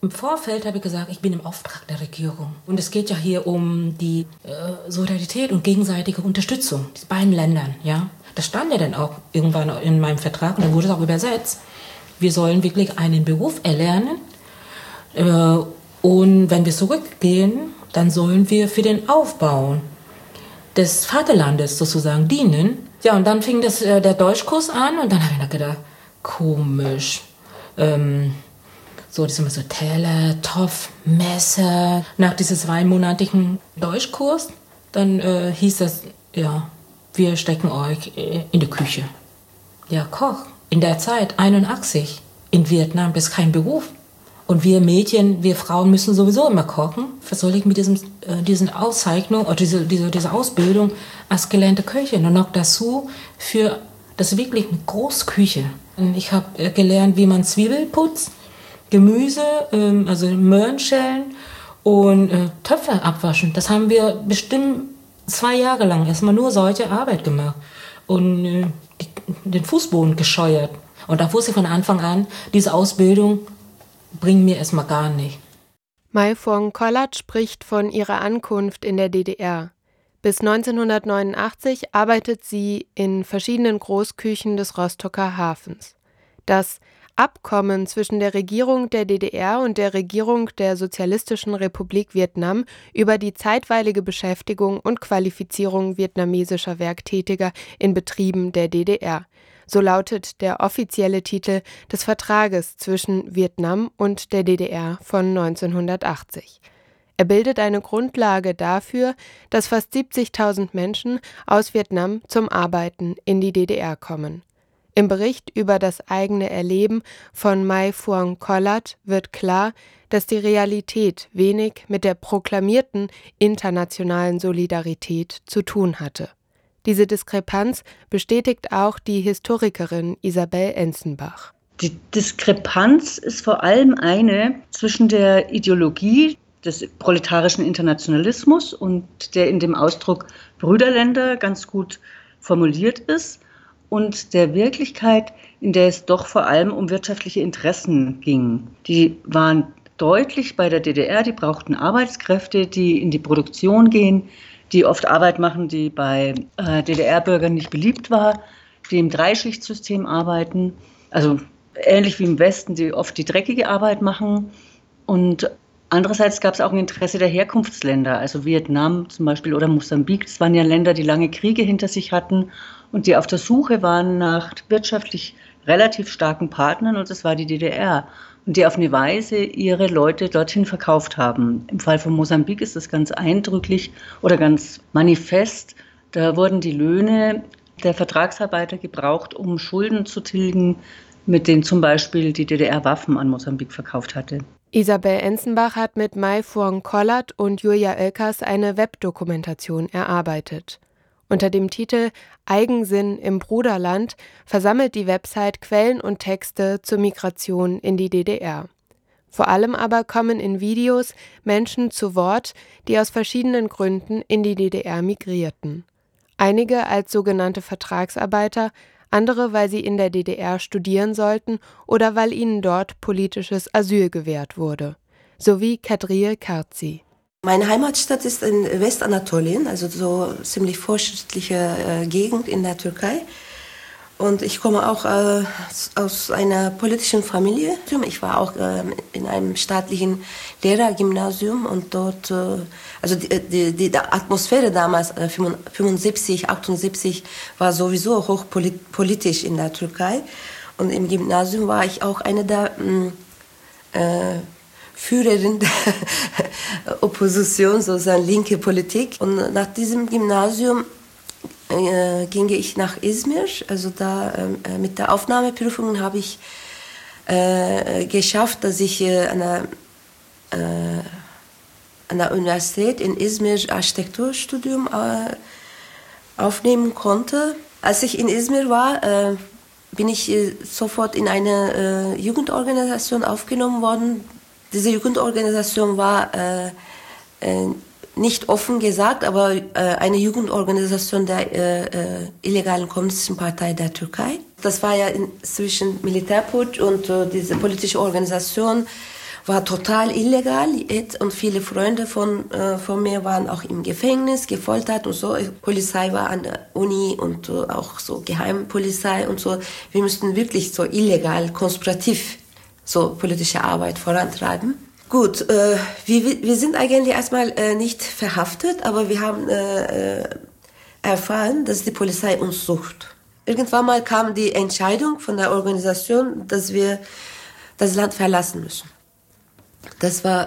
Im Vorfeld habe ich gesagt, ich bin im Auftrag der Regierung. Und es geht ja hier um die Solidarität und gegenseitige Unterstützung dieser beiden Ländern. Ja? Das stand ja dann auch irgendwann in meinem Vertrag und dann wurde es auch übersetzt. Wir sollen wirklich einen Beruf erlernen und wenn wir zurückgehen, dann sollen wir für den Aufbau des Vaterlandes sozusagen dienen. Ja, und dann fing der Deutschkurs an und dann habe ich gedacht, komisch. So Teller, Topf, Messer. Nach diesem 2-monatigen Deutschkurs, dann hieß es, ja, wir stecken euch in die Küche. Ja, Koch. In der Zeit, 81, in Vietnam, das ist kein Beruf. Und wir Mädchen, wir Frauen müssen sowieso immer kochen. Was soll ich mit diesen Auszeichnung oder diese Ausbildung als gelernte Köchin? Und noch dazu das ist wirklich eine Großküche. Und ich habe gelernt, wie man Zwiebel putzt, Gemüse, also Möhrenschellen und Töpfe abwaschen. Das haben wir bestimmt 2 Jahre lang erstmal nur solche Arbeit gemacht. Und den Fußboden gescheuert. Und da wusste ich von Anfang an, diese Ausbildung bringt mir erstmal gar nicht. Mai Phuong Kollat spricht von ihrer Ankunft in der DDR. Bis 1989 arbeitet sie in verschiedenen Großküchen des Rostocker Hafens. Das Abkommen zwischen der Regierung der DDR und der Regierung der Sozialistischen Republik Vietnam über die zeitweilige Beschäftigung und Qualifizierung vietnamesischer Werktätiger in Betrieben der DDR. So lautet der offizielle Titel des Vertrages zwischen Vietnam und der DDR von 1980. Er bildet eine Grundlage dafür, dass fast 70.000 Menschen aus Vietnam zum Arbeiten in die DDR kommen. Im Bericht über das eigene Erleben von Mai Phuong Kollat wird klar, dass die Realität wenig mit der proklamierten internationalen Solidarität zu tun hatte. Diese Diskrepanz bestätigt auch die Historikerin Isabel Enzenbach. Die Diskrepanz ist vor allem eine zwischen der Ideologie des proletarischen Internationalismus und der in dem Ausdruck Brüderländer ganz gut formuliert ist, und der Wirklichkeit, in der es doch vor allem um wirtschaftliche Interessen ging. Die waren deutlich bei der DDR, die brauchten Arbeitskräfte, die in die Produktion gehen, die oft Arbeit machen, die bei DDR-Bürgern nicht beliebt war, die im Dreischichtsystem arbeiten, also ähnlich wie im Westen, die oft die dreckige Arbeit machen. Und andererseits gab es auch ein Interesse der Herkunftsländer, also Vietnam zum Beispiel oder Mosambik. Das waren ja Länder, die lange Kriege hinter sich hatten und die auf der Suche waren nach wirtschaftlich relativ starken Partnern, und das war die DDR. Und die auf eine Weise ihre Leute dorthin verkauft haben. Im Fall von Mosambik ist das ganz eindrücklich oder ganz manifest. Da wurden die Löhne der Vertragsarbeiter gebraucht, um Schulden zu tilgen, mit denen zum Beispiel die DDR Waffen an Mosambik verkauft hatte. Isabel Enzenbach hat mit Mai Phuong Kollat und Julia Oelkers eine Webdokumentation erarbeitet. Unter dem Titel »Eigensinn im Bruderland« versammelt die Website Quellen und Texte zur Migration in die DDR. Vor allem aber kommen in Videos Menschen zu Wort, die aus verschiedenen Gründen in die DDR migrierten. Einige als sogenannte Vertragsarbeiter, andere, weil sie in der DDR studieren sollten oder weil ihnen dort politisches Asyl gewährt wurde. Sowie Kadriye Karzi. Meine Heimatstadt ist in Westanatolien, also so ziemlich fortschrittliche Gegend in der Türkei. Und ich komme auch aus einer politischen Familie. Ich war auch in einem staatlichen Lehrergymnasium und dort, also die Atmosphäre damals, 75, 78, war sowieso hochpolitisch in der Türkei. Und im Gymnasium war ich auch eine der Führerin der Opposition, sozusagen linke Politik. Und nach diesem Gymnasium ging ich nach Izmir. Also da mit der Aufnahmeprüfung habe ich geschafft, dass ich an der Universität in Izmir Architekturstudium aufnehmen konnte. Als ich in Izmir war, bin ich sofort in eine Jugendorganisation aufgenommen worden. Diese Jugendorganisation war nicht offen gesagt, aber eine Jugendorganisation der illegalen kommunistischen Partei der Türkei. Das war ja zwischen Militärputsch und diese politische Organisation war total illegal und viele Freunde von mir waren auch im Gefängnis, gefoltert und so. Polizei war an der Uni und auch so Geheimpolizei und so. Wir mussten wirklich so illegal, konspirativ so politische Arbeit vorantreiben. Gut, wir sind eigentlich erstmal nicht verhaftet, aber wir haben erfahren, dass die Polizei uns sucht. Irgendwann mal kam die Entscheidung von der Organisation, dass wir das Land verlassen müssen. Das war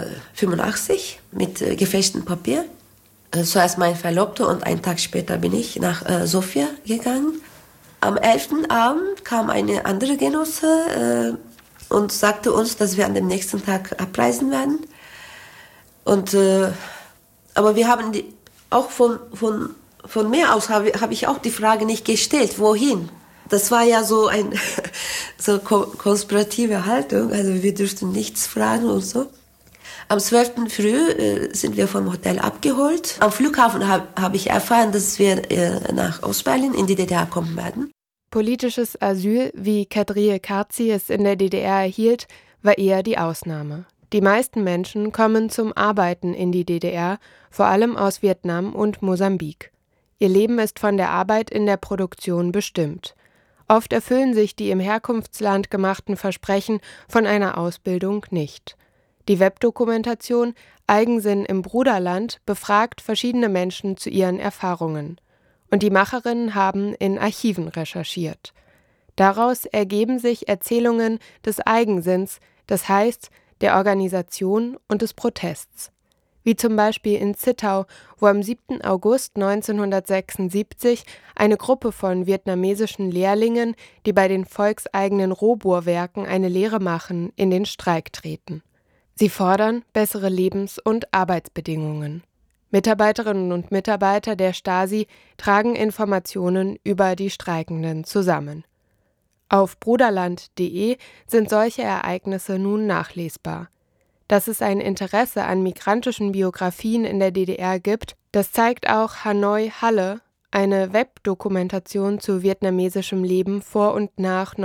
85 mit gefälschtem Papier. Zuerst mein Verlobter und einen Tag später bin ich nach Sofia gegangen. Am 11. Abend kam eine andere Genosse und sagte uns, dass wir an dem nächsten Tag abreisen werden. Und, aber wir haben auch von mir aus habe ich auch die Frage nicht gestellt, wohin. Das war ja so eine so konspirative Haltung, also wir durften nichts fragen und so. Am 12. früh sind wir vom Hotel abgeholt. Am Flughafen habe ich erfahren, dass wir nach Ostberlin in die DDR kommen werden. Politisches Asyl, wie Kadriye Karci es in der DDR erhielt, war eher die Ausnahme. Die meisten Menschen kommen zum Arbeiten in die DDR, vor allem aus Vietnam und Mosambik. Ihr Leben ist von der Arbeit in der Produktion bestimmt. Oft erfüllen sich die im Herkunftsland gemachten Versprechen von einer Ausbildung nicht. Die Webdokumentation Eigensinn im Bruderland befragt verschiedene Menschen zu ihren Erfahrungen. Und die Macherinnen haben in Archiven recherchiert. Daraus ergeben sich Erzählungen des Eigensinns, das heißt der Organisation und des Protests. Wie zum Beispiel in Zittau, wo am 7. August 1976 eine Gruppe von vietnamesischen Lehrlingen, die bei den volkseigenen Rohbohrwerken eine Lehre machen, in den Streik treten. Sie fordern bessere Lebens- und Arbeitsbedingungen. Mitarbeiterinnen und Mitarbeiter der Stasi tragen Informationen über die Streikenden zusammen. Auf bruderland.de sind solche Ereignisse nun nachlesbar. Dass es ein Interesse an migrantischen Biografien in der DDR gibt, das zeigt auch Hanoi Halle, eine Webdokumentation zu vietnamesischem Leben vor und nach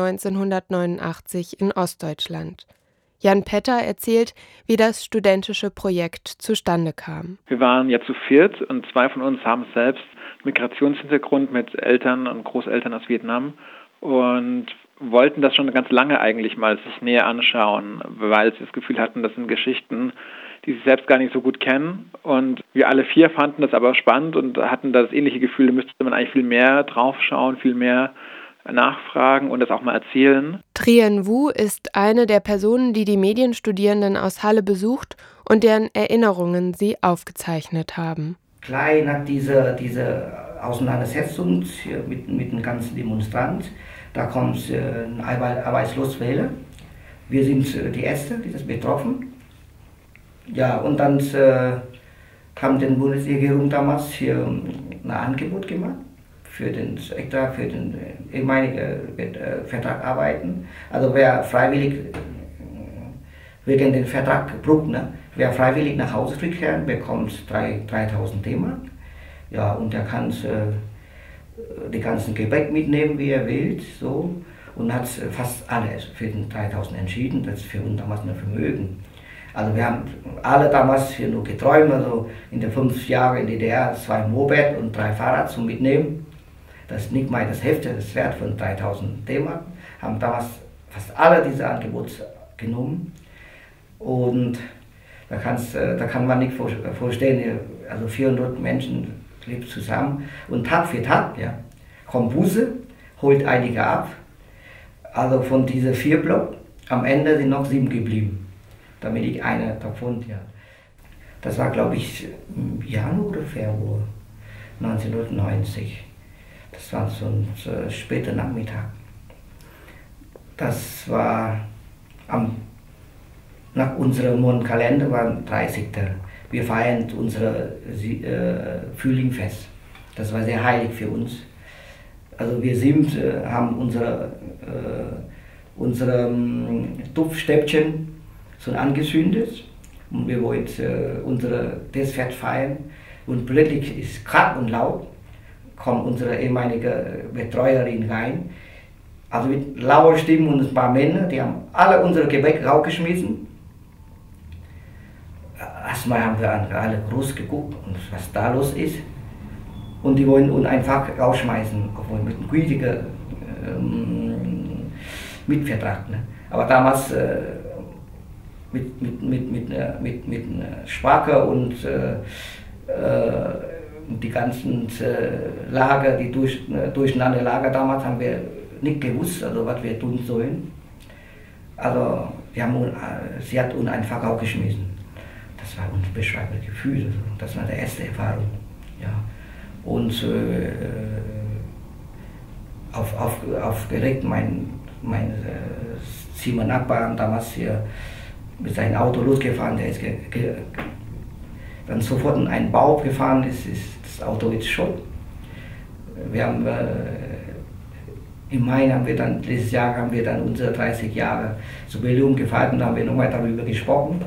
1989 in Ostdeutschland. Jan Petter erzählt, wie das studentische Projekt zustande kam. Wir waren ja zu viert und 2 von uns haben selbst Migrationshintergrund mit Eltern und Großeltern aus Vietnam und wollten das schon ganz lange eigentlich mal sich näher anschauen, weil sie das Gefühl hatten, das sind Geschichten, die sie selbst gar nicht so gut kennen. Und wir alle 4 fanden das aber spannend und hatten das ähnliche Gefühl, da müsste man eigentlich viel mehr draufschauen, viel mehr nachfragen und das auch mal erzählen. Trien Wu ist eine der Personen, die die Medienstudierenden aus Halle besucht und deren Erinnerungen sie aufgezeichnet haben. Gleich nach dieser Auseinandersetzung mit den ganzen Demonstranten, da kommt eine Arbeitsloswelle. Wir sind die Ersten, die das betroffen. Ja, und dann haben die Bundesregierung damals hier ein Angebot gemacht für den ehemaligen Vertrag arbeiten. Also wer freiwillig wegen den Vertrag gebrochen, ne, wer freiwillig nach Hause zurückkehren, bekommt 3.000 D-Mark. Ja, und er kann die ganzen Gepäck mitnehmen, wie er will, so, und hat fast alles für den 3.000 entschieden. Das ist für uns damals ein Vermögen. Also wir haben alle damals hier nur geträumt, also in den 5 Jahren in der DDR 2 Moped und 3 Fahrrad zum Mitnehmen. Das ist nicht mal das Hälfte des Wert von 3.000 D-Mark. Haben damals fast alle diese Angebote genommen. Und da kann man nicht vorstellen, also 400 Menschen leben zusammen und Tag für Tag, ja, kommt Busse, holt einige ab. Also von diesen 4 Block, am Ende sind noch 7 geblieben, damit ich eine davon, ja. Das war, glaube ich, im Januar oder Februar 1990. Das war so ein später Nachmittag. Das war nach unserem Mondkalender war 30. Wir feiern unser Frühlingfest. Das war sehr heilig für uns. Also wir haben unsere Duftstäbchen so angezündet und wir wollten das Fest feiern. Und plötzlich ist kalt und laut, kommt unsere ehemalige Betreuerin rein. Also mit lauter Stimme und ein paar Männer, die haben alle unsere Gepäck rausgeschmissen erstmal haben wir alle groß geguckt, und was da los ist. Und die wollen uns einfach rausschmeißen, obwohl mit einem gütigen Mietvertrag. Ne? Aber damals mit Sprache und die ganzen Lager, die durcheinander Lager damals, haben wir nicht gewusst, also was wir tun sollen. Also sie hat uns einfach rausgeschmissen. Das war ein unbeschreibliches Gefühl, also, das war die erste Erfahrung. Ja. Und aufgeregt, mein Zimmernachbarn damals hier mit seinem Auto losgefahren, der ist dann sofort in einen Bau gefahren, das Auto ist schon. Wir haben im Mai dieses Jahr haben wir dann unsere 30 Jahre Jubiläum gefeiert und haben wir nochmal darüber gesprochen.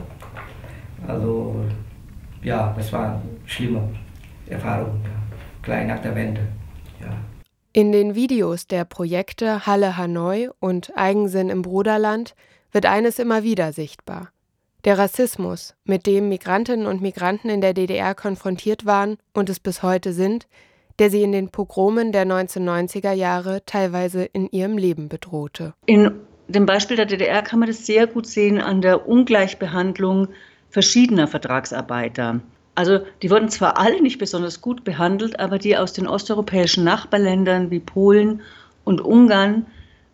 Also ja, das war eine schlimme Erfahrung, ja. Gleich nach der Wende. Ja. In den Videos der Projekte Halle Hanoi und Eigensinn im Bruderland wird eines immer wieder sichtbar: der Rassismus, mit dem Migrantinnen und Migranten in der DDR konfrontiert waren und es bis heute sind, der sie in den Pogromen der 1990er Jahre teilweise in ihrem Leben bedrohte. In dem Beispiel der DDR kann man das sehr gut sehen an der Ungleichbehandlung verschiedener Vertragsarbeiter. Also die wurden zwar alle nicht besonders gut behandelt, aber die aus den osteuropäischen Nachbarländern wie Polen und Ungarn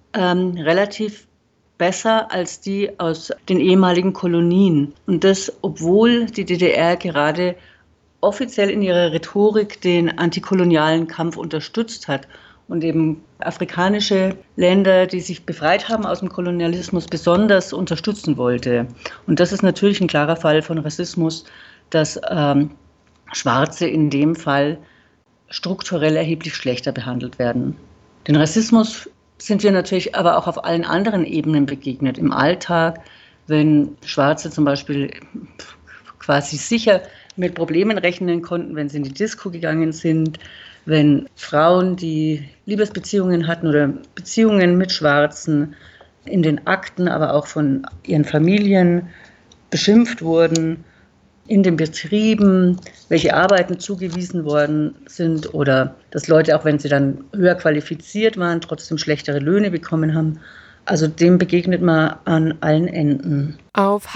relativ besser als die aus den ehemaligen Kolonien. Und das, obwohl die DDR gerade offiziell in ihrer Rhetorik den antikolonialen Kampf unterstützt hat und eben afrikanische Länder, die sich befreit haben aus dem Kolonialismus, besonders unterstützen wollte. Und das ist natürlich ein klarer Fall von Rassismus, dass Schwarze in dem Fall strukturell erheblich schlechter behandelt werden. Den Rassismus sind wir natürlich aber auch auf allen anderen Ebenen begegnet. Im Alltag, wenn Schwarze zum Beispiel quasi sicher mit Problemen rechnen konnten, wenn sie in die Disco gegangen sind, wenn Frauen, die Liebesbeziehungen hatten oder Beziehungen mit Schwarzen, in den Akten, aber auch von ihren Familien beschimpft wurden, in den Betrieben, welche Arbeiten zugewiesen worden sind oder dass Leute, auch wenn sie dann höher qualifiziert waren, trotzdem schlechtere Löhne bekommen haben. Also dem begegnet man an allen Enden. Auf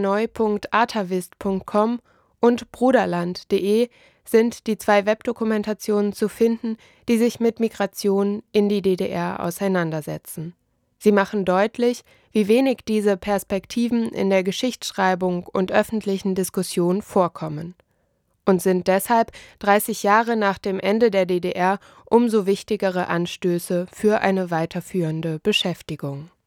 hallehanoi.artavist.com und bruderland.de sind die 2 Webdokumentationen zu finden, die sich mit Migration in die DDR auseinandersetzen. Sie machen deutlich, wie wenig diese Perspektiven in der Geschichtsschreibung und öffentlichen Diskussion vorkommen und sind deshalb 30 Jahre nach dem Ende der DDR umso wichtigere Anstöße für eine weiterführende Beschäftigung.